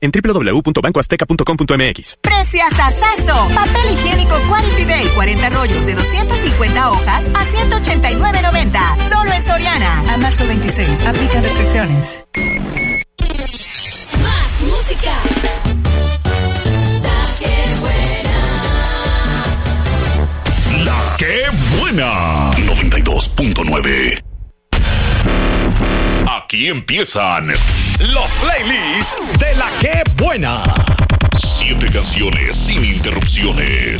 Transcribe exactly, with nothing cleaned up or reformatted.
en doble u doble u doble u punto banco azteca punto com punto m x. ¡Preciasazazo! Papel higiénico Quality Day, cuarenta rollos de doscientas cincuenta hojas a ciento ochenta y nueve noventa. Solo en Soriana. A marzo veintiséis. Aplica restricciones. Más música. La que buena. La que buena. noventa y dos punto nueve. Aquí empiezan los playlists de La que buena. Siete canciones sin interrupciones.